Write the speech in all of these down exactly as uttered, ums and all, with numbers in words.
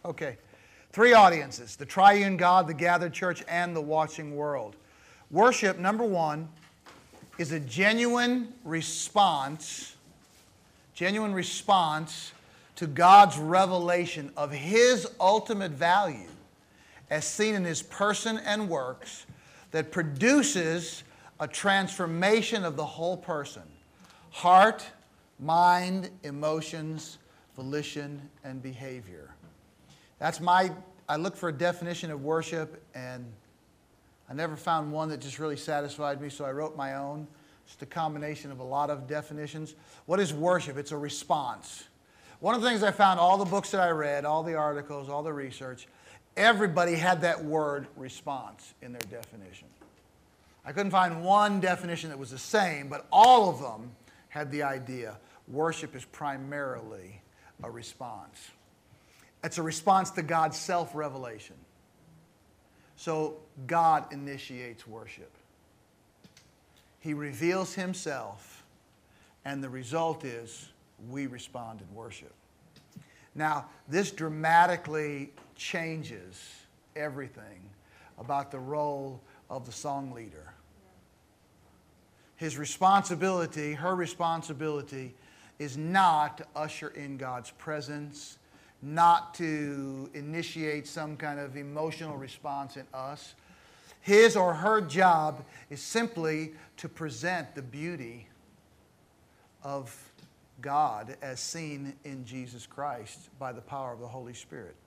Okay. Three audiences: the triune God, the gathered church, and the watching world. Worship, number one, is a genuine response, genuine response to God's revelation of His ultimate value as seen in His person and works that produces a transformation of the whole person: heart, mind, emotions, volition, and behavior. That's my, I looked for a definition of worship, and I never found one that just really satisfied me, so I wrote my own. Just a combination of a lot of definitions. What is worship? It's a response. One of the things I found, all the books that I read, all the articles, all the research, everybody had that word response in their definition. I couldn't find one definition that was the same, but all of them had the idea worship is primarily a response. It's a response to God's self-revelation. So God initiates worship. He reveals Himself, and the result is we respond in worship. Now, this dramatically changes everything about the role of the song leader. His responsibility, her responsibility, is not to usher in God's presence, not to initiate some kind of emotional response in us. His or her job is simply to present the beauty of God as seen in Jesus Christ by the power of the Holy Spirit.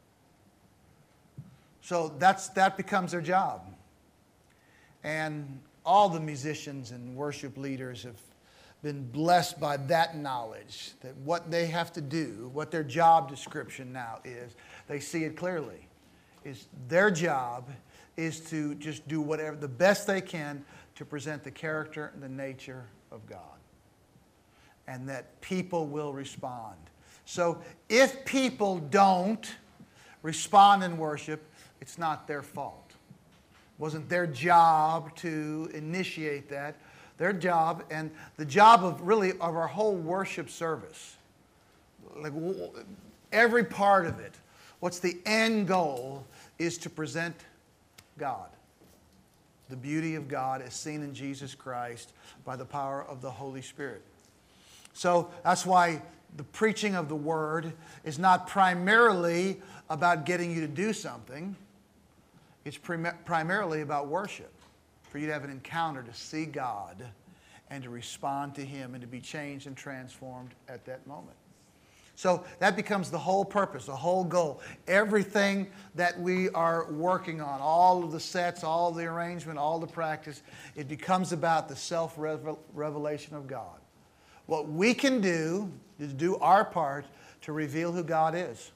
So that's, that becomes their job. And all the musicians and worship leaders have been blessed by that knowledge, that what they have to do, what their job description now is, they see it clearly, is their job is to just do whatever, the best they can to present the character and the nature of God. And that people will respond. So if people don't respond in worship, it's not their fault. It wasn't their job to initiate that. Their job, and the job of really of our whole worship service, like every part of it, what's the end goal is to present God. The beauty of God is seen in Jesus Christ by the power of the Holy Spirit. So that's why the preaching of the Word is not primarily about getting you to do something. It's prim- primarily about worship. For you to have an encounter, to see God, and to respond to Him, and to be changed and transformed at that moment. So that becomes the whole purpose, the whole goal. Everything that we are working on, all of the sets, all the arrangement, all the practice, it becomes about the self-revelation of God. What we can do is do our part to reveal who God is.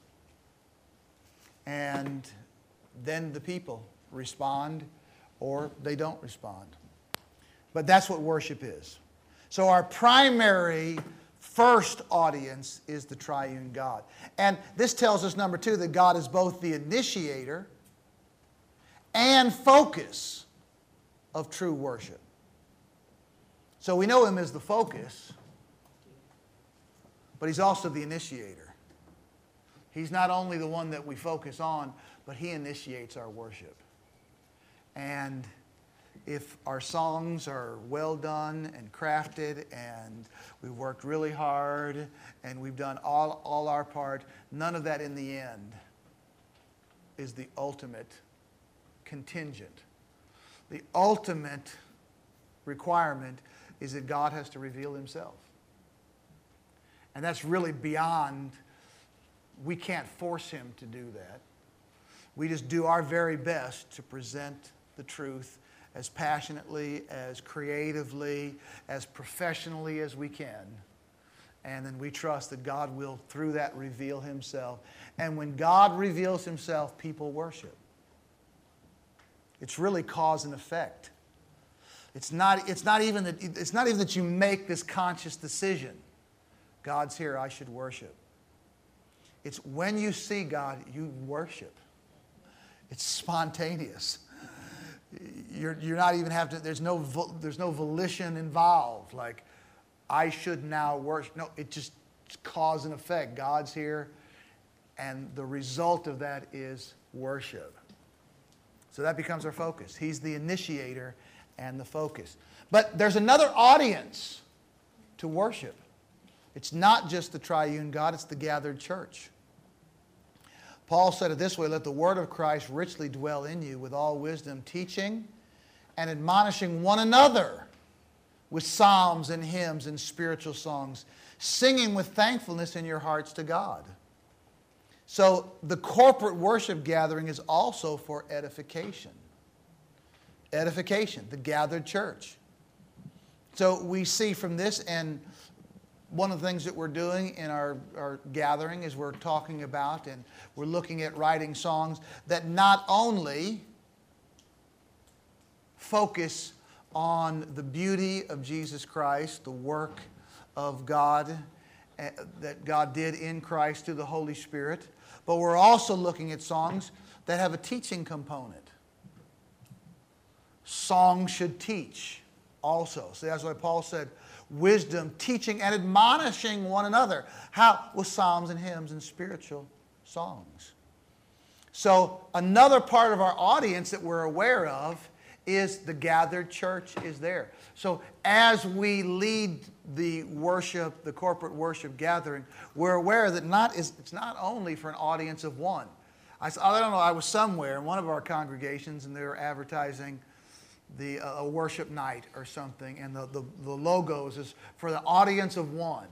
And then the people respond, or they don't respond. But that's what worship is. So our primary first audience is the triune God. And this tells us, number two, that God is both the initiator and focus of true worship. So we know Him as the focus, but He's also the initiator. He's not only the one that we focus on, but He initiates our worship. And if our songs are well done and crafted and we've worked really hard and we've done all, all our part, none of that in the end is the ultimate contingent. The ultimate requirement is that God has to reveal Himself. And that's really beyond, we can't force Him to do that. We just do our very best to present the truth as passionately, as creatively, as professionally as we can. And then we trust that God will, through that, reveal Himself. And when God reveals Himself, people worship. It's really cause and effect. It's not, it's not even that, it's not even that you make this conscious decision. God's here, I should worship. It's when you see God, you worship. It's spontaneous. You're, you're not even have to, there's no, there's no volition involved. Like, I should now worship. No, it just cause and effect. God's here. And the result of that is worship. So that becomes our focus. He's the initiator and the focus. But there's another audience to worship. It's not just the triune God, it's the gathered church. Paul said it this way, let the word of Christ richly dwell in you with all wisdom, teaching and admonishing one another with psalms and hymns and spiritual songs, singing with thankfulness in your hearts to God. So the corporate worship gathering is also for edification. Edification, the gathered church. So we see from this, and one of the things that we're doing in our, our gathering is we're talking about and we're looking at writing songs that not only focus on the beauty of Jesus Christ, the work of God, uh, that God did in Christ through the Holy Spirit, but we're also looking at songs that have a teaching component. Songs should teach also. So that's why Paul said, wisdom, teaching, and admonishing one another. How? With psalms and hymns and spiritual songs. So another part of our audience that we're aware of is the gathered church is there. So as we lead the worship, the corporate worship gathering, we're aware that not is it's not only for an audience of one. I, I don't know, I was somewhere in one of our congregations and they were advertising the uh, a worship night or something, and the, the, the logos is for the audience of one.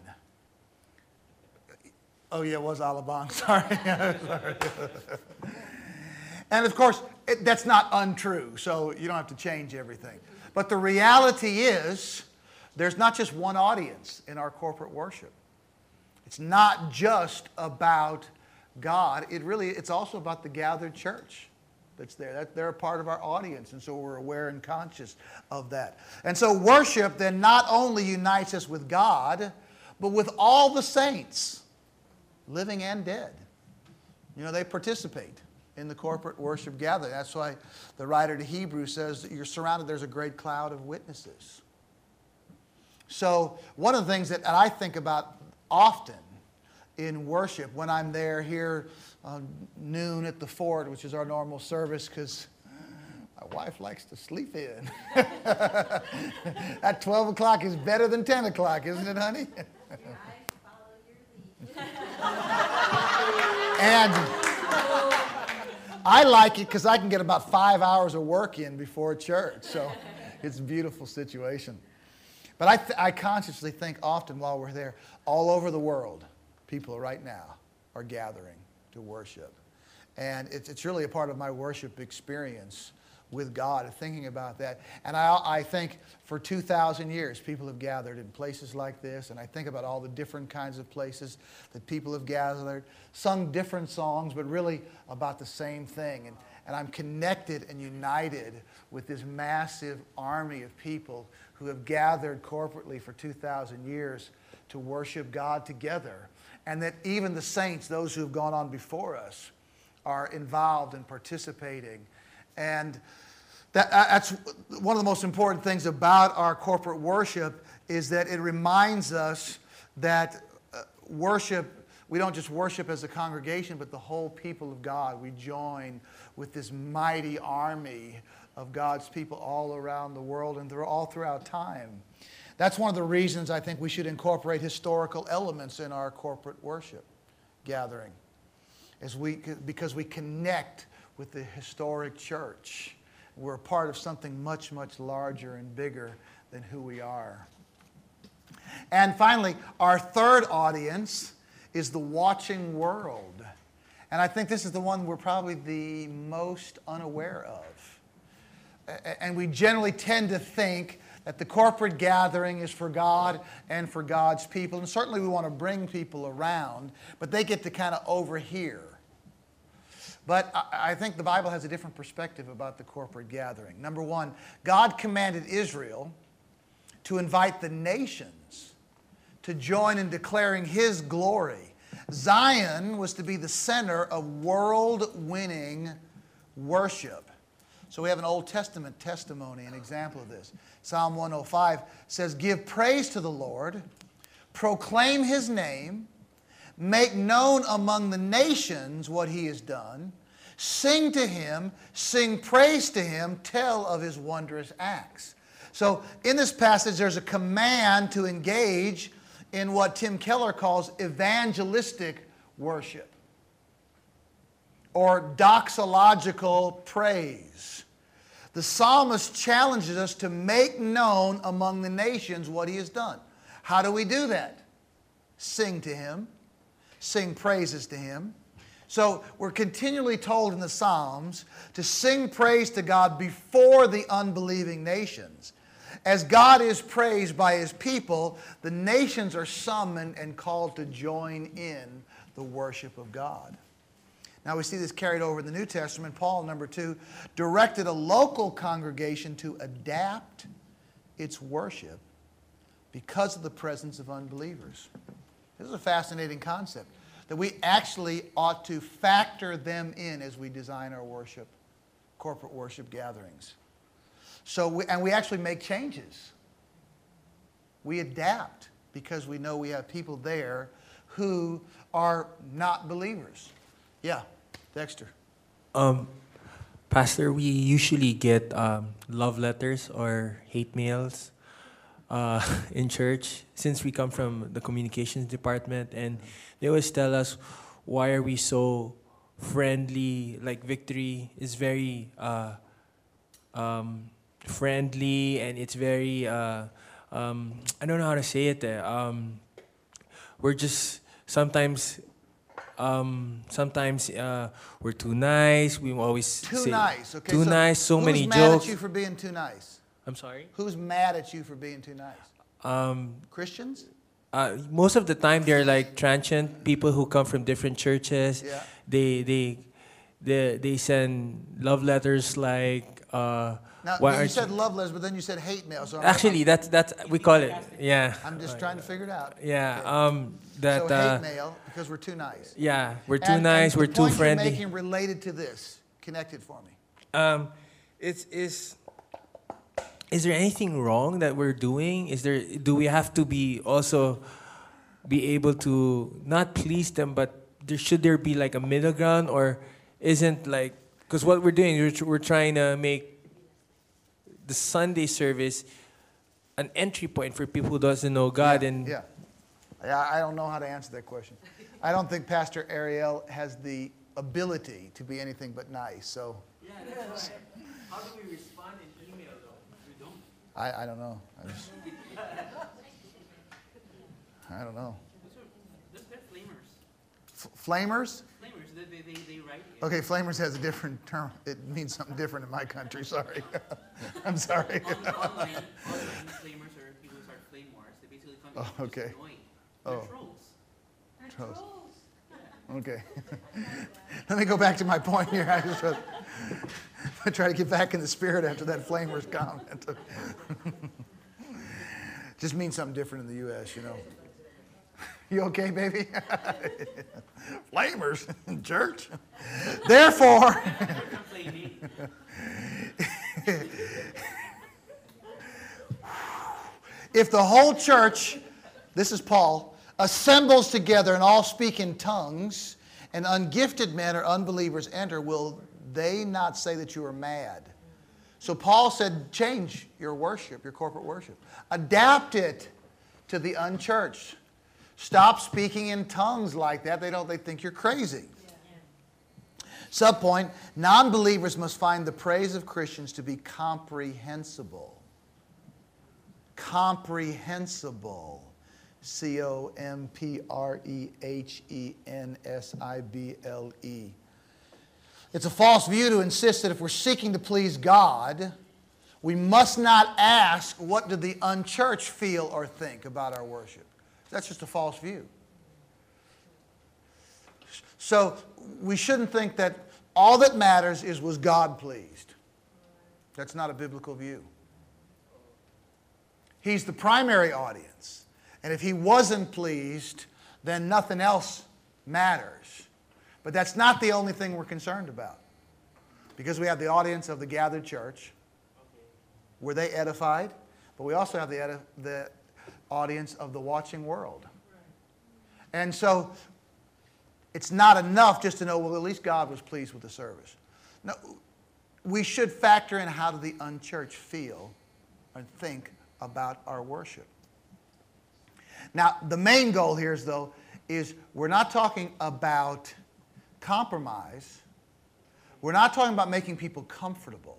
Oh yeah, it was Alabang, sorry. sorry. And of course, it, that's not untrue, so you don't have to change everything. But the reality is, there's not just one audience in our corporate worship. It's not just about God. It really, it's also about the gathered church that's there. That they're a part of our audience, and so we're aware and conscious of that. And so worship then not only unites us with God, but with all the saints, living and dead. You know, they participate in the corporate worship gathering. That's why the writer to Hebrews says that you're surrounded, there's a great cloud of witnesses. So one of the things that I think about often in worship when I'm there here uh, noon at the Fort, which is our normal service, because my wife likes to sleep in. At twelve o'clock is better than ten o'clock, isn't it, honey? Yeah, I follow your lead. And I like it because I can get about five hours of work in before church. So it's a beautiful situation. But I, th- I consciously think often while we're there, all over the world, people right now are gathering to worship. And it's, it's really a part of my worship experience with God, thinking about that. And I, I think for two thousand years, people have gathered in places like this. And I think about all the different kinds of places that people have gathered, sung different songs, but really about the same thing. And, and I'm connected and united with this massive army of people who have gathered corporately for two thousand years to worship God together. And that even the saints, those who have gone on before us, are involved and participating. And that, that's one of the most important things about our corporate worship, is that it reminds us that uh, worship, we don't just worship as a congregation, but the whole people of God. We join with this mighty army of God's people all around the world and through, all throughout time. That's one of the reasons I think we should incorporate historical elements in our corporate worship gathering, as we, because we connect with the historic church. We're a part of something much, much larger and bigger than who we are. And finally, our third audience is the watching world. And I think this is the one we're probably the most unaware of. And we generally tend to think that the corporate gathering is for God and for God's people. And certainly we want to bring people around, but they get to kind of overhear. But I think the Bible has a different perspective about the corporate gathering. Number one, God commanded Israel to invite the nations to join in declaring His glory. Zion was to be the center of world-winning worship. So we have an Old Testament testimony, an example of this. Psalm one oh five says, "Give praise to the Lord, proclaim His name, make known among the nations what he has done, sing to him, sing praise to him, tell of his wondrous acts. So in this passage, there's a command to engage in what Tim Keller calls evangelistic worship or doxological praise. The psalmist challenges us to make known among the nations what he has done. How do we do that? Sing to him, sing praises to him. So we're continually told in the Psalms to sing praise to God before the unbelieving nations. As God is praised by his people, the nations are summoned and called to join in the worship of God. Now we see this carried over in the New Testament. Paul, number two, directed a local congregation to adapt its worship because of the presence of unbelievers. This is a fascinating concept, that we actually ought to factor them in as we design our worship, corporate worship gatherings. So, we, and we actually make changes. We adapt because we know we have people there who are not believers. Yeah, Dexter. Um, Pastor, we usually get um, love letters or hate mails uh, in church since we come from the communications department, and they always tell us, why are we so friendly? Like Victory is very uh, um, friendly, and it's very, uh, um, I don't know how to say it there. Um, we're just sometimes... Um, sometimes uh, we're too nice. We always Too say nice. Okay, too so nice. So who's many mad jokes. at you for being too nice? I'm sorry. Who's mad at you for being too nice? Um, Christians? uh, most of the time, they're like transient people who come from different churches. Yeah. They they they they send love letters like. Uh, Now, why you aren't said you- love letters, but then you said hate mail. So I'm- Actually, that's that's we call it. Yeah. I'm just trying to figure it out. Yeah. Okay. Um. That. so uh, hate mail because we're too nice. Yeah. We're too And- nice. and we're the too point friendly. You're making related to this. Connect it for me. Um, it's is. Is there anything wrong that we're doing? Is there? Do we have to be also be able to not please them, but there should there be like a middle ground, or isn't like because what we're doing, we're, tr- we're trying to make the Sunday service an entry point for people who doesn't know God, yeah, and yeah. Yeah, I don't know how to answer that question. I don't think Pastor Ariel has the ability to be anything but nice. So yeah, that's right. How do we respond in email though? We don't. I, I don't know. I, just, I don't know. Those are flamers. F- flamers? Flamers, they, they, they, they write. Okay, flamers has a different term. It means something different in my country. Sorry. I'm sorry. On, online, online flamers are people who start flame wars. They basically come Oh, and okay. just annoying. They're Oh. trolls. Trolls. Okay. Let me go back to my point here. I just uh, I try to get back in the spirit after that flamers comment. Just means something different in the U S, you know. You okay, baby? Flamers in church. Therefore, Come flame me. if the whole church, this is Paul, assembles together and all speak in tongues, and ungifted men or unbelievers enter, will they not say that you are mad? So Paul said, change your worship, your corporate worship. Adapt it to the unchurched. Stop speaking in tongues like that. They don't. They think you're crazy. Subpoint, non-believers must find the praise of Christians to be comprehensible. Comprehensible. C O M P R E H E N S I B L E. It's a false view to insist that if we're seeking to please God, we must not ask, what do the unchurched feel or think about our worship? That's just a false view. So we shouldn't think that all that matters is, was God pleased? That's not a biblical view. He's the primary audience. And if he wasn't pleased, then nothing else matters. But that's not the only thing we're concerned about. Because we have the audience of the gathered church. Were they edified? But we also have the, edif- the audience of the watching world. And so it's not enough just to know, well, at least God was pleased with the service. No, we should factor in how do the unchurched feel and think about our worship. Now, the main goal here is, though, is we're not talking about compromise. We're not talking about making people comfortable.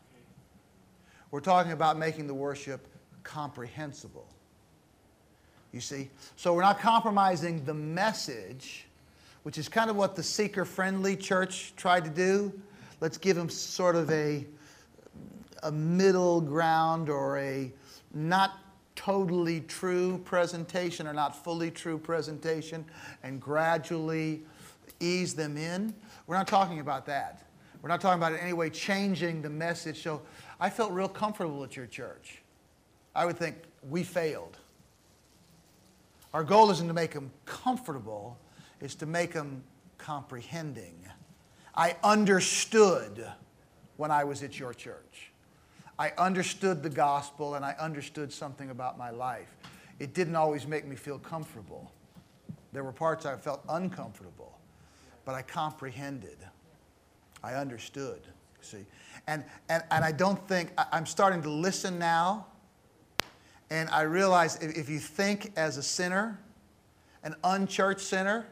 We're talking about making the worship comprehensible. You see? So we're not compromising the message, which is kind of what the seeker-friendly church tried to do. Let's give them sort of a, a middle ground or a not totally true presentation or not fully true presentation and gradually ease them in. We're not talking about that. We're not talking about in any way changing the message. So I felt real comfortable at your church. I would think we failed. Our goal isn't to make them comfortable, it's to make them comprehending. I understood when I was at your church. I understood the gospel and I understood something about my life. It didn't always make me feel comfortable. There were parts I felt uncomfortable, but I comprehended. I understood, see. And, and, and I don't think, I'm starting to listen now, and I realize if, if you think as a sinner, an unchurched sinner,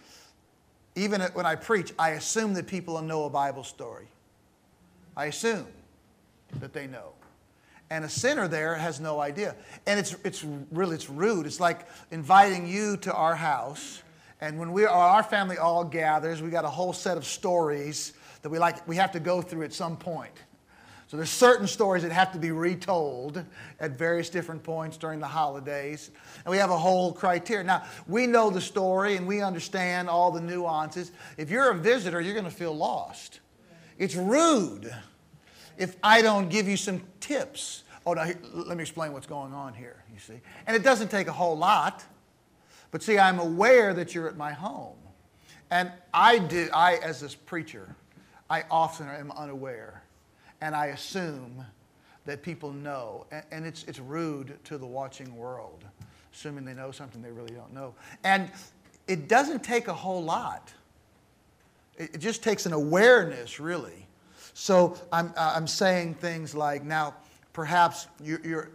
even when I preach, I assume that people know a Bible story. I assume that they know. And a sinner there has no idea. And it's, it's really, it's rude. It's like inviting you to our house, and when we, our family all gathers, we got a whole set of stories that we like, we have to go through at some point. So there's certain stories that have to be retold at various different points during the holidays. And we have a whole criteria. Now, we know the story and we understand all the nuances. If you're a visitor, you're going to feel lost. It's rude if I don't give you some tips. Oh, now, here, let me explain what's going on here, you see. And it doesn't take a whole lot. But see, I'm aware that you're at my home. And I do, I, as this preacher, I often am unaware. And I assume that people know. And, and it's, it's rude to the watching world, assuming they know something they really don't know. And it doesn't take a whole lot. It, it just takes an awareness, really. So I'm, I'm saying things like, now, perhaps you're, you're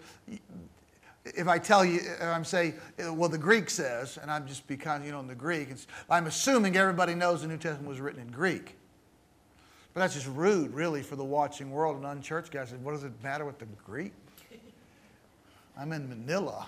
if I tell you, I'm saying, well, the Greek says, and I'm just because, you know, in the Greek, it's, I'm assuming everybody knows the New Testament was written in Greek. But that's just rude, really, for the watching world. And unchurched guys said, what does it matter with the Greek? I'm in Manila.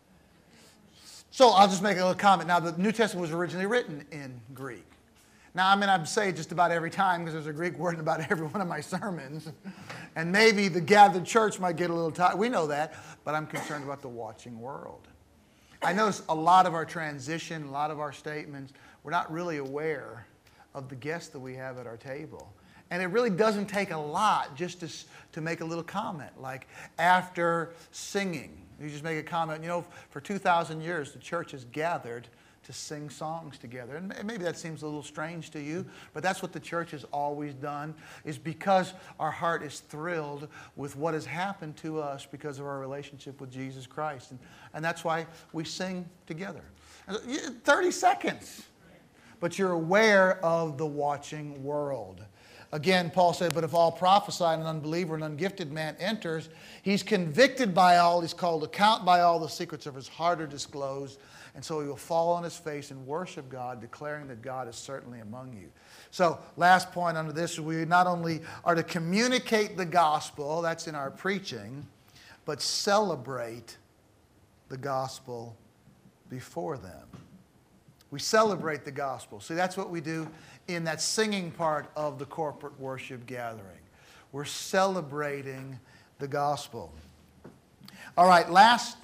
So I'll just make a little comment. Now, the New Testament was originally written in Greek. Now, I mean, I'd say it just about every time because there's a Greek word in about every one of my sermons. And maybe the gathered church might get a little tired. We know that, but I'm concerned about the watching world. I notice a lot of our transition, a lot of our statements, we're not really aware of the guests that we have at our table. And it really doesn't take a lot just to, to make a little comment. Like after singing, you just make a comment. You know, for two thousand years, the church has gathered to sing songs together. And maybe that seems a little strange to you, but that's what the church has always done, is because our heart is thrilled with what has happened to us because of our relationship with Jesus Christ. And, and that's why we sing together. thirty seconds. But you're aware of the watching world. Again, Paul said, but if all prophesy and an unbeliever, an ungifted man enters, he's convicted by all, he's called to account by all, the secrets of his heart are disclosed, and so he will fall on his face and worship God, declaring that God is certainly among you. So, last point under this, we not only are to communicate the gospel, that's in our preaching, but celebrate the gospel before them. We celebrate the gospel. See, that's what we do in that singing part of the corporate worship gathering. We're celebrating the gospel. All right, last,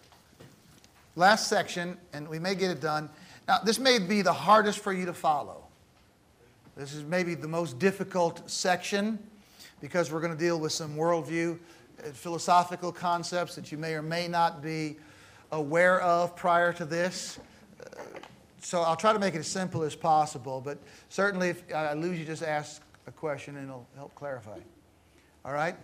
last section, and we may get it done. Now, this may be the hardest for you to follow. This is maybe the most difficult section because we're going to deal with some worldview, philosophical concepts that you may or may not be aware of prior to this. So I'll try to make it as simple as possible, but certainly if I lose you, just ask a question and it'll help clarify. All right?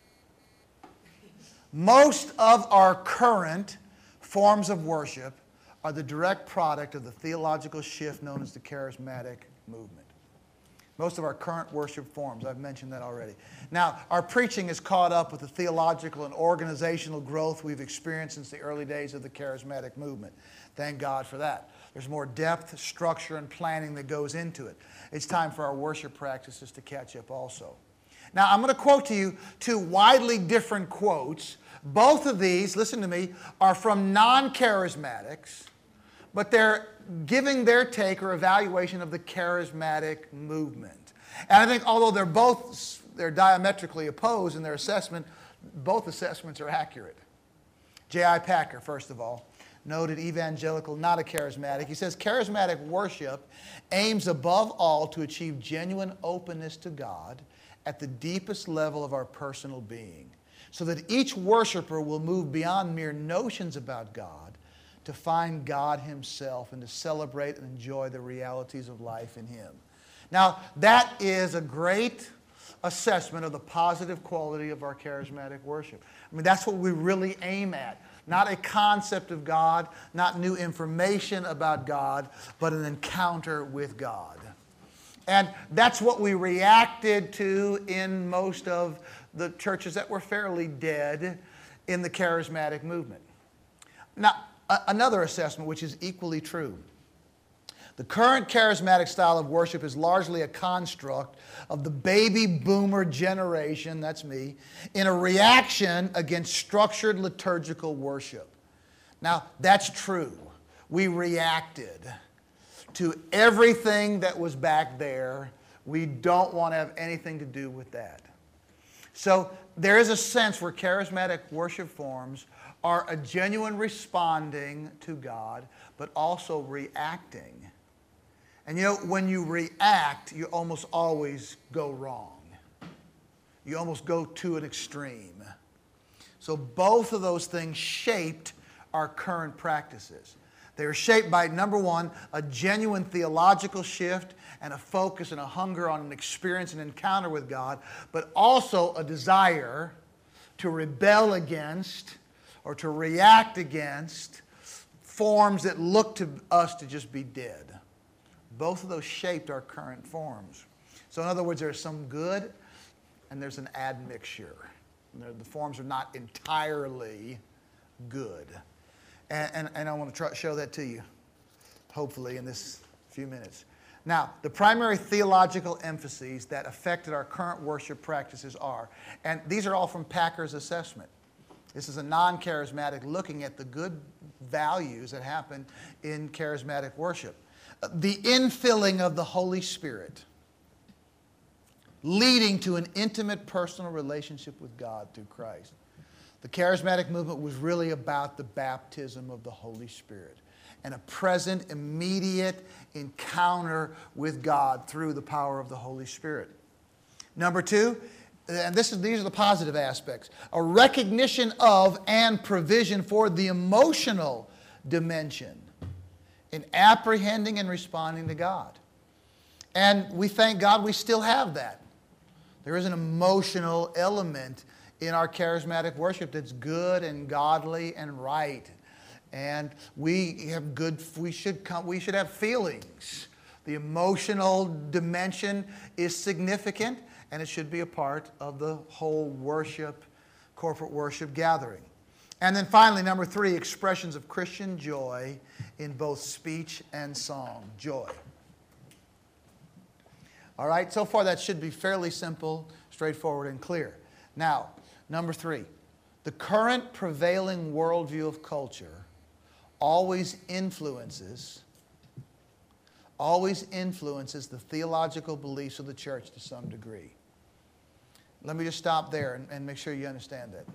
Most of our current forms of worship are the direct product of the theological shift known as the charismatic movement. Most of our current worship forms, I've mentioned that already. Now, our preaching is caught up with the theological and organizational growth we've experienced since the early days of the charismatic movement. Thank God for that. There's more depth, structure, and planning that goes into it. It's time for our worship practices to catch up also. Now, I'm going to quote to you two widely different quotes. Both of these, listen to me, are from non-charismatics, but they're giving their take or evaluation of the charismatic movement. And I think although they're both they're diametrically opposed in their assessment, both assessments are accurate. J I Packer, first of all, noted evangelical, not a charismatic. He says, charismatic worship aims above all to achieve genuine openness to God at the deepest level of our personal being, so that each worshiper will move beyond mere notions about God to find God himself and to celebrate and enjoy the realities of life in him. Now, that is a great assessment of the positive quality of our charismatic worship. I mean, that's what we really aim at. Not a concept of God, not new information about God, but an encounter with God. And that's what we reacted to in most of the churches that were fairly dead in the charismatic movement. Now, a- another assessment which is equally true. The current charismatic style of worship is largely a construct of the baby boomer generation, that's me, in a reaction against structured liturgical worship. Now, that's true. We reacted to everything that was back there. We don't want to have anything to do with that. So there is a sense where charismatic worship forms are a genuine responding to God, but also reacting. And you know, when you react, you almost always go wrong. You almost go to an extreme. So both of those things shaped our current practices. They are shaped by, number one, a genuine theological shift and a focus and a hunger on an experience and encounter with God, but also a desire to rebel against or to react against forms that look to us to just be dead. Both of those shaped our current forms. So in other words, there's some good and there's an admixture. The forms are not entirely good. And, and, and I want to try to show that to you, hopefully, in this few minutes. Now, the primary theological emphases that affected our current worship practices are, and these are all from Packer's assessment. This is a non-charismatic looking at the good values that happen in charismatic worship. The infilling of the Holy Spirit, leading to an intimate personal relationship with God through Christ. The charismatic movement was really about the baptism of the Holy Spirit and a present, immediate encounter with God through the power of the Holy Spirit. Number two, and this is, these are the positive aspects, a recognition of and provision for the emotional dimension in apprehending and responding to God. And we thank God we still have that. There is an emotional element in our charismatic worship that's good and godly and right. And we have good, we should come, we should have feelings. The emotional dimension is significant, and it should be a part of the whole worship, corporate worship gathering. And then finally, number three, expressions of Christian joy in both speech and song. Joy. All right, so far that should be fairly simple, straightforward, and clear. Now, number three, the current prevailing worldview of culture always influences, always influences the theological beliefs of the church to some degree. Let me just stop there and, and make sure you understand that.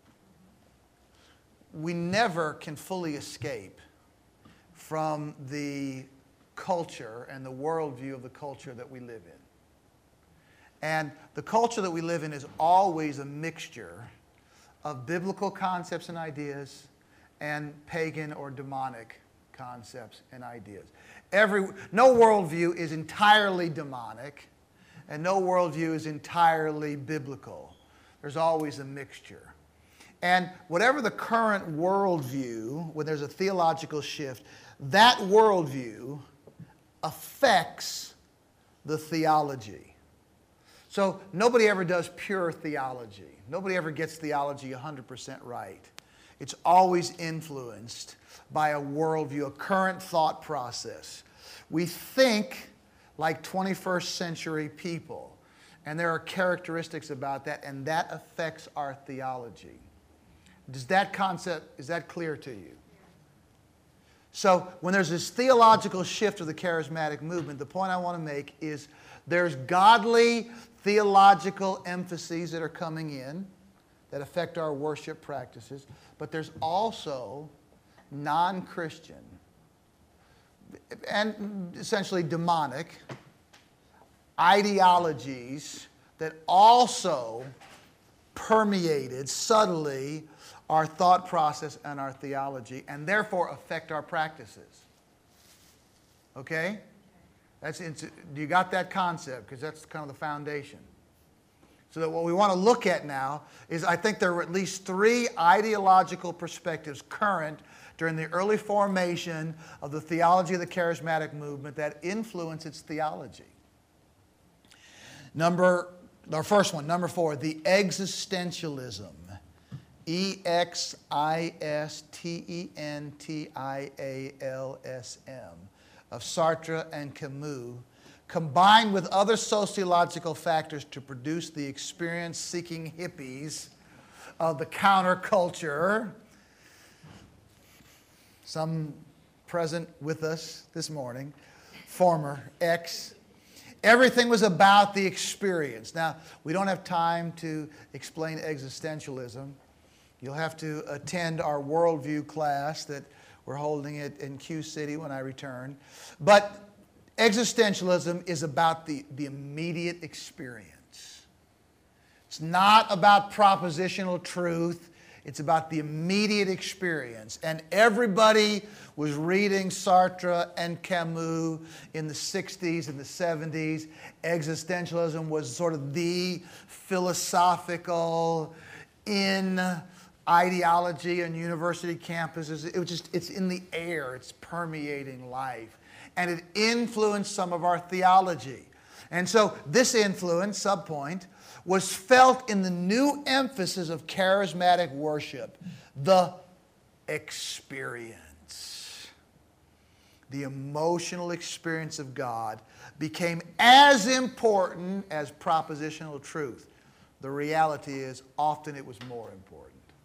We never can fully escape from the culture and the worldview of the culture that we live in. And the culture that we live in is always a mixture of biblical concepts and ideas and pagan or demonic concepts and ideas. Every, no worldview is entirely demonic, and no worldview is entirely biblical. There's always a mixture. And whatever the current worldview, when there's a theological shift, that worldview affects the theology. So nobody ever does pure theology. Nobody ever gets theology one hundred percent right. It's always influenced by a worldview, a current thought process. We think like twenty-first century people, and there are characteristics about that, and that affects our theology. Does that concept, is that clear to you? So when there's this theological shift of the charismatic movement, the point I want to make is there's godly theological emphases that are coming in that affect our worship practices, but there's also non-Christian and essentially demonic ideologies that also permeated subtly our thought process and our theology, and therefore affect our practices. Okay? That's into, you got that concept? Because that's kind of the foundation. So that what we want to look at now is, I think there are at least three ideological perspectives current during the early formation of the theology of the charismatic movement that influence its theology. Number, our first one, number four, the existentialism. E X I S T E N T I A L S M of Sartre and Camus, combined with other sociological factors to produce the experience-seeking hippies of the counterculture, some present with us this morning, former ex. Everything was about the experience. Now, we don't have time to explain existentialism. You'll have to attend our worldview class that we're holding it in Q City when I return. But existentialism is about the, the immediate experience. It's not about propositional truth. It's about the immediate experience. And everybody was reading Sartre and Camus in the sixties and the seventies. Existentialism was sort of the philosophical in ideology on university campuses. It was just, it's in the air. It's permeating life. And it influenced some of our theology. And so this influence, subpoint, was felt in the new emphasis of charismatic worship, the experience. The emotional experience of God became as important as propositional truth. The reality is, often it was more important.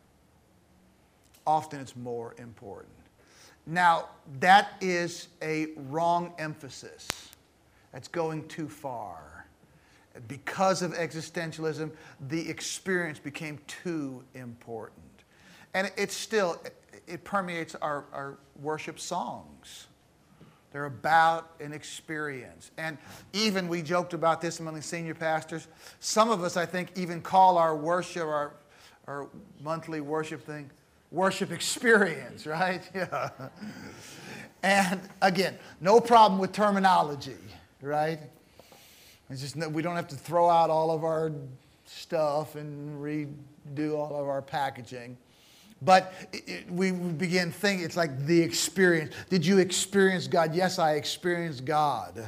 Often it's more important. Now, that is a wrong emphasis. That's going too far. Because of existentialism, the experience became too important. And it's still, it permeates our, our worship songs. They're about an experience. And even, we joked about this among the senior pastors, some of us, I think, even call our worship, our, our monthly worship thing, worship experience, right? Yeah. And again, no problem with terminology, right? It's just, we don't have to throw out all of our stuff and redo all of our packaging. But it, it, we begin thinking, it's like the experience. Did you experience God? Yes, I experienced God.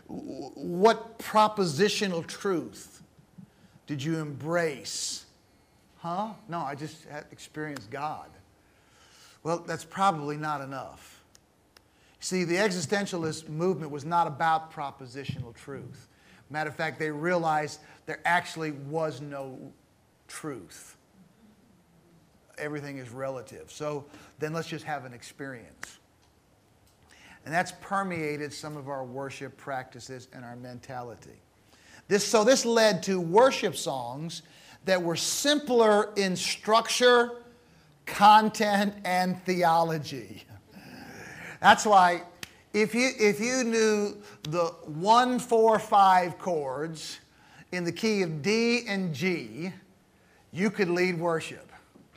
What propositional truth did you embrace? Huh? No, I just had experienced God. Well, that's probably not enough. See, the existentialist movement was not about propositional truth. Matter of fact, they realized there actually was no truth. Everything is relative. So then let's just have an experience. And that's permeated some of our worship practices and our mentality. This, so this led to worship songs that were simpler in structure, content, and theology. That's why if you, if you knew the one, four, five chords in the key of D and G, you could lead worship.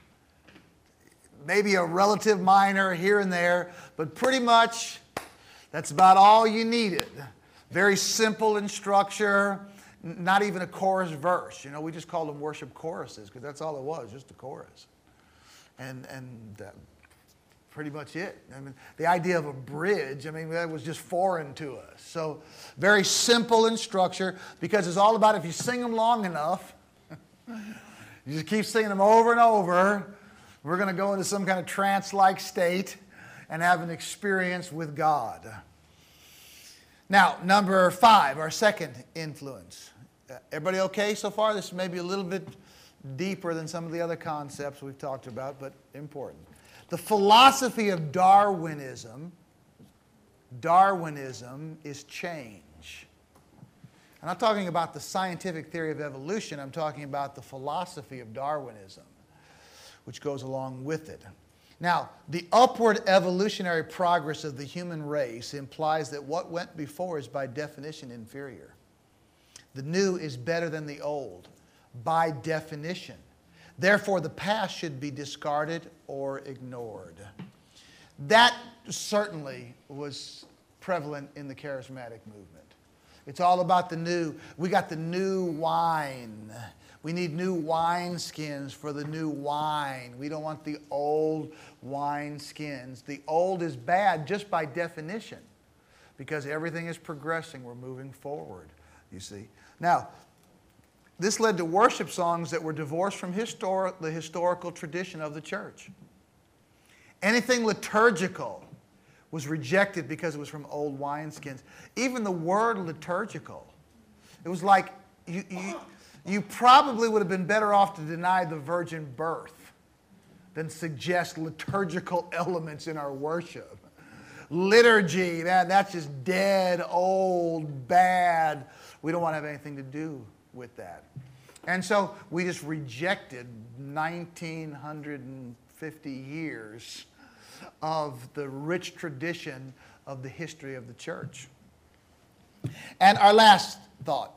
Maybe a relative minor here and there, but pretty much that's about all you needed. Very simple in structure. Not even a chorus verse. You know, we just called them worship choruses because that's all it was, just a chorus. and, and uh, pretty much it. I mean, the idea of a bridge, I mean, that was just foreign to us. So very simple in structure, because it's all about if you sing them long enough, you just keep singing them over and over, we're going to go into some kind of trance-like state and have an experience with God. Now, number five, our second influence. Uh, everybody okay so far? This may be a little bit deeper than some of the other concepts we've talked about, but important. The philosophy of Darwinism, Darwinism is change. I'm not talking about the scientific theory of evolution. I'm talking about the philosophy of Darwinism, which goes along with it. Now, the upward evolutionary progress of the human race implies that what went before is by definition inferior. The new is better than the old, by definition. Therefore, the past should be discarded or ignored. That certainly was prevalent in the charismatic movement. It's all about the new. We got the new wine. We need new wine skins for the new wine. We don't want the old wine skins. The old is bad just by definition, because everything is progressing. We're moving forward, you see. Now, this led to worship songs that were divorced from histor- the historical tradition of the church. Anything liturgical was rejected because it was from old wineskins. Even the word liturgical, it was like you, you, you probably would have been better off to deny the virgin birth than suggest liturgical elements in our worship. Liturgy, man, that's just dead, old, bad. We don't want to have anything to do with that. And so we just rejected nineteen fifty years of the rich tradition of the history of the church. And our last thought,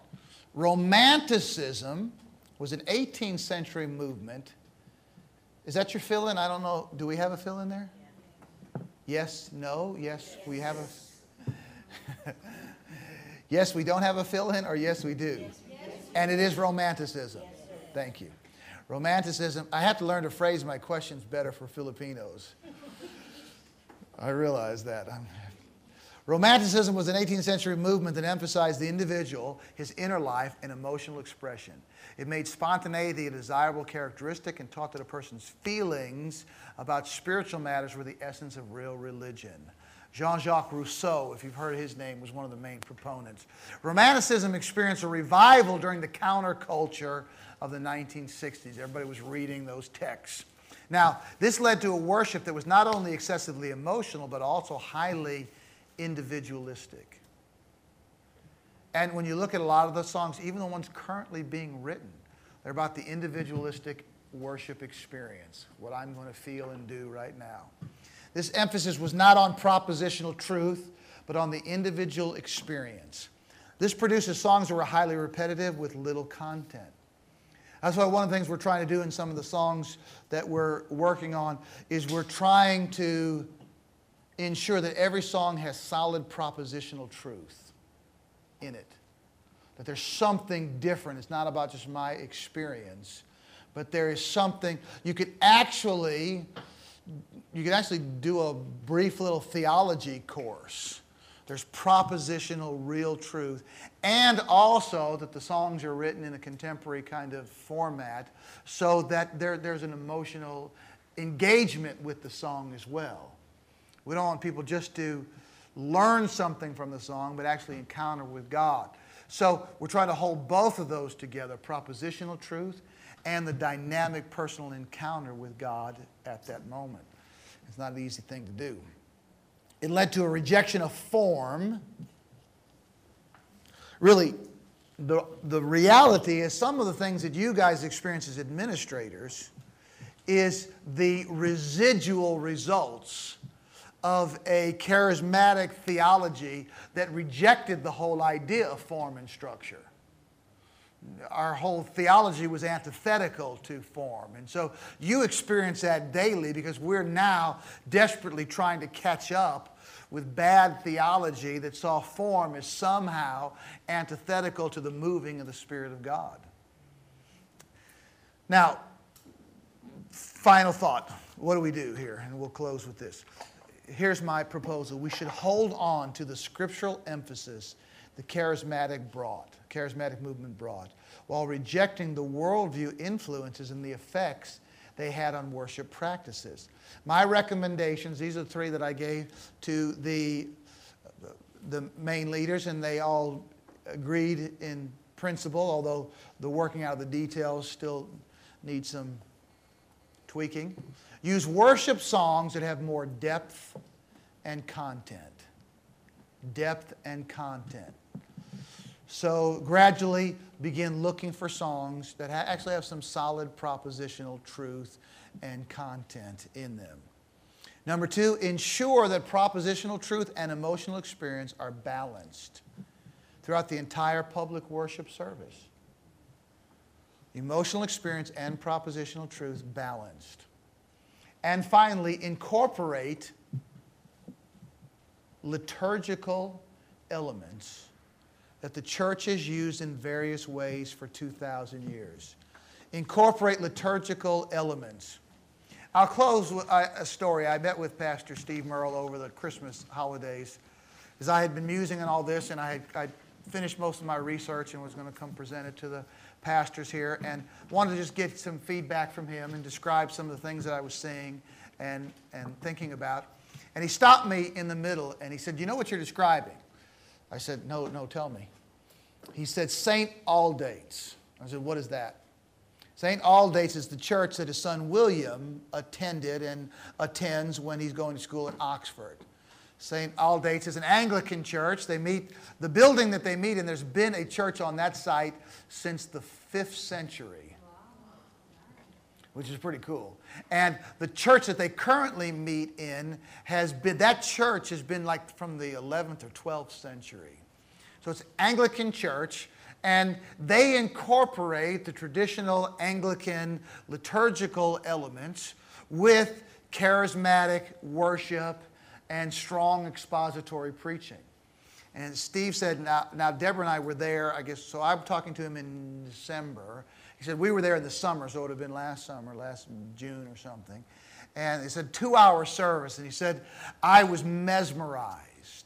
Romanticism was an eighteenth century movement. Is that your fill-in? I don't know. Do we have a fill-in there? Yes, no, yes, we have a... Yes, we don't have a fill-in, or yes, we do? And it is Romanticism. Thank you. Romanticism, I have to learn to phrase my questions better for Filipinos. I realize that. I'm... Romanticism was an eighteenth century movement that emphasized the individual, his inner life, and emotional expression. It made spontaneity a desirable characteristic and taught that a person's feelings about spiritual matters were the essence of real religion. Jean-Jacques Rousseau, if you've heard his name, was one of the main proponents. Romanticism experienced a revival during the counterculture of the nineteen sixties. Everybody was reading those texts. Now, this led to a worship that was not only excessively emotional, but also highly individualistic. And when you look at a lot of the songs, even the ones currently being written, they're about the individualistic worship experience, what I'm going to feel and do right now. This emphasis was not on propositional truth, but on the individual experience. This produces songs that were highly repetitive with little content. That's why one of the things we're trying to do in some of the songs that we're working on is we're trying to ensure that every song has solid propositional truth in it. That there's something different. It's not about just my experience, but there is something. You could actually, you could actually do a brief little theology course. There's propositional real truth. And also that the songs are written in a contemporary kind of format so that there, there's an emotional engagement with the song as well. We don't want people just to learn something from the song, but actually encounter with God. So we're trying to hold both of those together, propositional truth and the dynamic personal encounter with God at that moment. It's not an easy thing to do. It led to a rejection of form. Really, the, the reality is some of the things that you guys experience as administrators is the residual results of a charismatic theology that rejected the whole idea of form and structure. Our whole theology was antithetical to form. And so you experience that daily because we're now desperately trying to catch up with bad theology that saw form as somehow antithetical to the moving of the Spirit of God. Now, Final thought. What do we do here? And we'll close with this. Here's my proposal. We should hold on to the scriptural emphasis the charismatic brought, charismatic movement brought, while rejecting the worldview influences and the effects they had on worship practices. My recommendations, these are the three that I gave to the, the main leaders, and they all agreed in principle, although the working out of the details still need some tweaking. Use worship songs that have more depth and content. Depth and content. So gradually begin looking for songs that ha- actually have some solid propositional truth and content in them. Number two, ensure that propositional truth and emotional experience are balanced throughout the entire public worship service. Emotional experience and propositional truth balanced. And finally, incorporate liturgical elements that the church has used in various ways for two thousand years. Incorporate liturgical elements. I'll close with a story. I met with Pastor Steve Merle over the Christmas holidays, as I had been musing on all this, and I had I'd finished most of my research and was going to come present it to the pastors here, and wanted to just get some feedback from him and describe some of the things that I was seeing and, and thinking about. And he stopped me in the middle, and he said, "You know what you're describing?" I said, no, no, tell me. He said, Saint Aldate's. I said, what is that? Saint Aldate's is the church that his son William attended and attends when he's going to school at Oxford. Saint Aldate's is an Anglican church. They meet, the building that they meet in, there's been a church on that site since the fifth century, which is pretty cool. And the church that they currently meet in has been, that church has been like from the eleventh or twelfth century. So it's Anglican church, and they incorporate the traditional Anglican liturgical elements with charismatic worship and strong expository preaching. And Steve said, now, now Deborah and I were there, I guess, so I'm talking to him in December. He said, we were there in the summer, so it would have been last summer, last June or something. And he said, two-hour service. And he said, I was mesmerized.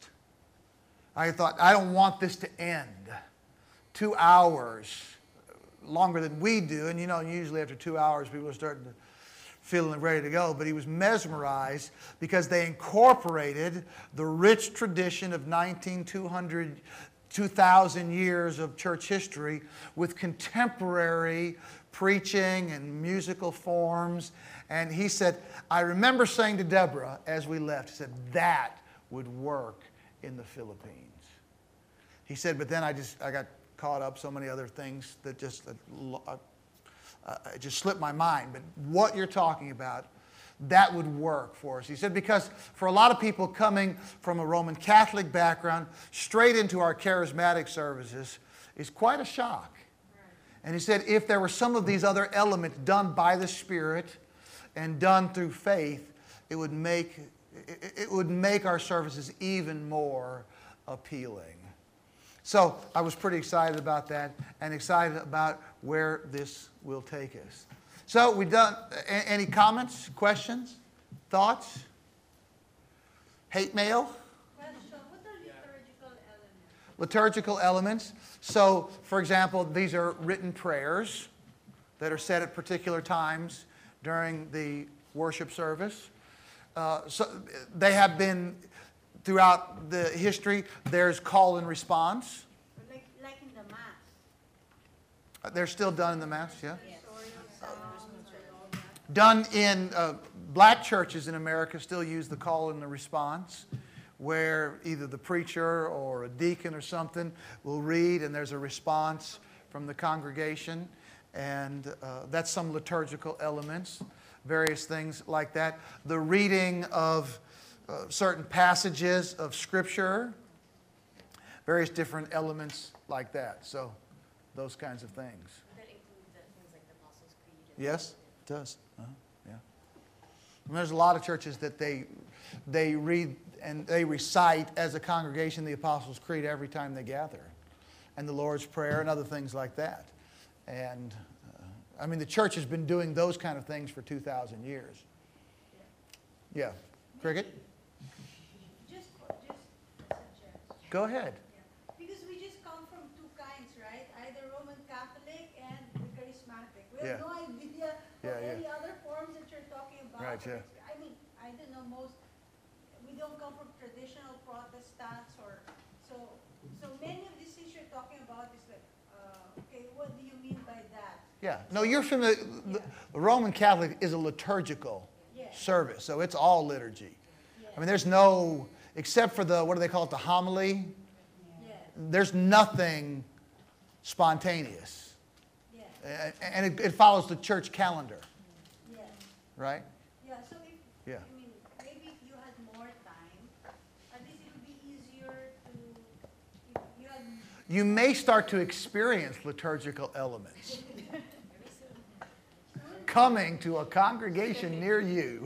I thought, I don't want this to end. Two hours, longer than we do. And you know, usually after two hours, people are starting to feeling ready to go. But he was mesmerized because they incorporated the rich tradition of nineteen, two hundred, two thousand years of church history with contemporary preaching and musical forms. And he said, I remember saying to Deborah as we left, he said, that would work in the Philippines. He said, but then I just, I got caught up so many other things that just, uh, uh, it just slipped my mind. But what you're talking about, that would work for us. He said, because for a lot of people coming from a Roman Catholic background straight into our charismatic services is quite a shock. And he said, if there were some of these other elements done by the Spirit and done through faith, it would make, it, it would make our services even more appealing. So I was pretty excited about that and excited about where this will take us. So we done. Any comments, questions, thoughts? Hate mail? Question, what are liturgical elements? Liturgical elements. So, for example, these are written prayers that are said at particular times during the worship service. Uh, so they have been throughout the history. There's call and response. Like, like in the Mass. Uh, They're still done in the Mass, yeah? Yes. Psalms and all that. Done in uh, black churches in America still use the call and the response, where either the preacher or a deacon or something will read and there's a response from the congregation. And uh, that's some liturgical elements, various things like that. The reading of uh, certain passages of Scripture, various different elements like that. So those kinds of things. That includes the things like the Apostles' Creed? And Yes, it does. Uh-huh. Yeah. And there's a lot of churches that they they read and they recite as a congregation the Apostles' Creed every time they gather, and the Lord's Prayer and other things like that. And uh, I mean, the church has been doing those kind of things for two thousand years. Yeah. Cricket? Just, just suggest. Go ahead. Because we just come from two kinds, right? Either Roman Catholic and the charismatic. We have Yeah. no idea Yeah, of yeah. any other forms that you're talking about. Right, yeah. I mean, I don't know, most, we don't come from traditional Protestants or, so, so many of these things you're talking about is like, uh, okay, what do you mean by that? Yeah. No, you're familiar. The the Roman Catholic is a liturgical Yes. service, so it's all liturgy. Yes. I mean, there's no, except for the, what do they call it, the homily, Yes, there's nothing spontaneous. yes, A- And it, it follows the church calendar, yes. right? Yeah, so if, Yeah. I mean, maybe if you had more time, at least it would be easier to, if you had, You may start to experience liturgical elements coming to a congregation near you.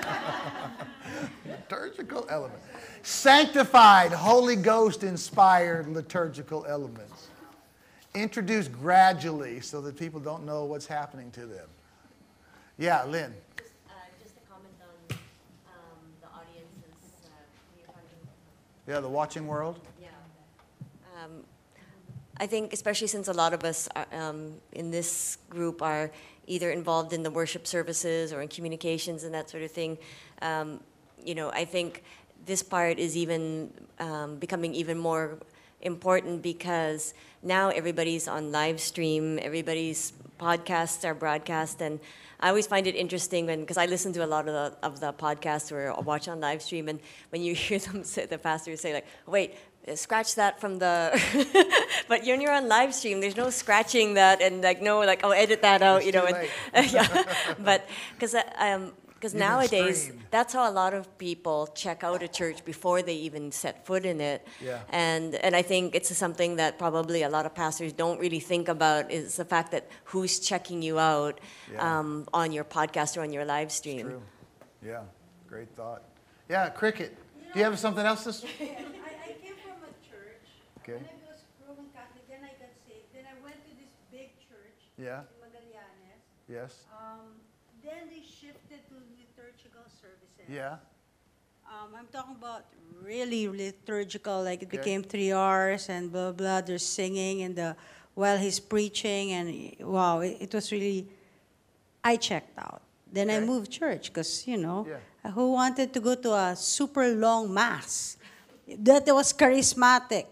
Liturgical elements. Sanctified, Holy Ghost inspired liturgical elements. Introduced gradually so that people don't know what's happening to them. Yeah, Lynn. Just, uh, just a comment on um, the audience's uh, you're talking about. Yeah, the watching world. Yeah. Um, I think especially since a lot of us are, um, in this group are either involved in the worship services or in communications and that sort of thing, um, you know, I think this part is even um, becoming even more important because now everybody's on live stream, everybody's podcasts are broadcast, and I always find it interesting when, because I listen to a lot of the, of the podcasts or watch on live stream, and when you hear them say, the pastors say like, wait, scratch that from the, but when you're on live stream, there's no scratching that and like no like, oh, edit that out, It's you know. too And, yeah, but because um, because You've been nowadays streamed. that's how a lot of people check out a church before they even set foot in it. Yeah. And and I think it's something that probably a lot of pastors don't really think about is the fact that who's checking you out Yeah. um, on your podcast or on your live It's stream. true. Yeah, great thought. Yeah, Cricket. Do you have something else to s- I, I came from a church. Okay. And I was Roman Catholic, then I got saved. Then I went to this big church Yeah, in Magallanes. yes, Um, then they shifted to liturgical services. yeah, Um, I'm talking about really liturgical, like it Okay. became three hours and blah, blah, there's singing and the, while he's preaching and wow, it, it was really, I checked out. Then I Okay. moved church because, you know, Yeah. uh, who wanted to go to a super long mass? That was charismatic.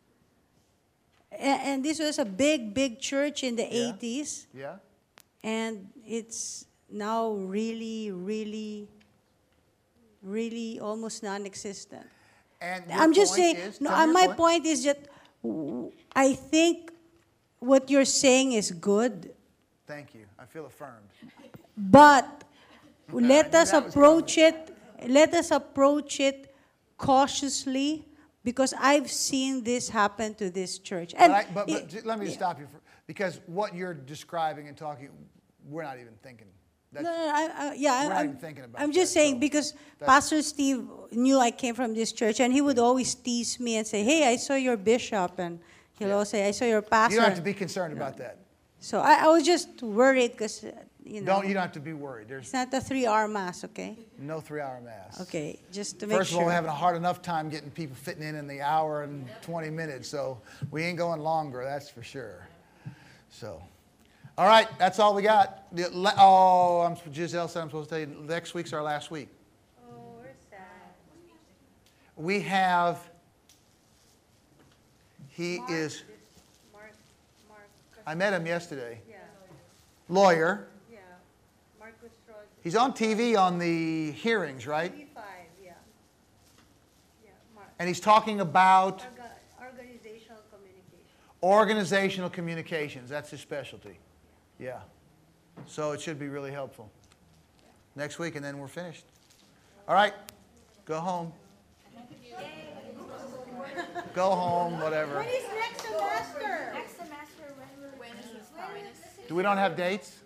A- And, this was a big, big church in the Yeah. eighties. yeah. And it's now really, really, really almost non-existent. And your I'm just point saying, is- no, tell me uh, your my point. point is that w- I think what you're saying is good, Thank you. I feel affirmed. but I let knew us that was approach it, let us approach it cautiously, because I've seen this happen to this church. But, And I, but, but it- j- let me just stop you for, because what you're describing and talking, we're not even thinking. No, That's, no, I, I, yeah, We're not I'm, even thinking about I'm just that, saying so because that's- Pastor Steve knew I came from this church, and he would always tease me and say, "Hey, I saw your bishop," and he'll Yeah. always say, "I saw your pastor." you don't have to be concerned about that. So I, I was just worried because you know Don't, you don't have to be worried. There's it's not a three-hour mass, okay? no three-hour mass. Okay, just to make First of sure. all, we're having a hard enough time getting people fitting in in the hour and twenty minutes, so we ain't going longer, that's for sure. So, all right, that's all we got. The le- Oh, I'm, Giselle said I'm supposed to tell you, next week's our last week. Oh, we're sad. We have, he Mark, is, this Mark, Mark, I met him yesterday, yeah, lawyer. yeah, Marcus Rod, He's on T V on the hearings, right? T V five, yeah, yeah, Mark, And he's talking about Orga- organizational communication. organizational communications. That's his specialty. Yeah. So it should be really helpful. Next week, and then we're finished. All right. Go home. Go home, whatever. When is next semester? Next semester, when, when is this? Do we don't have dates?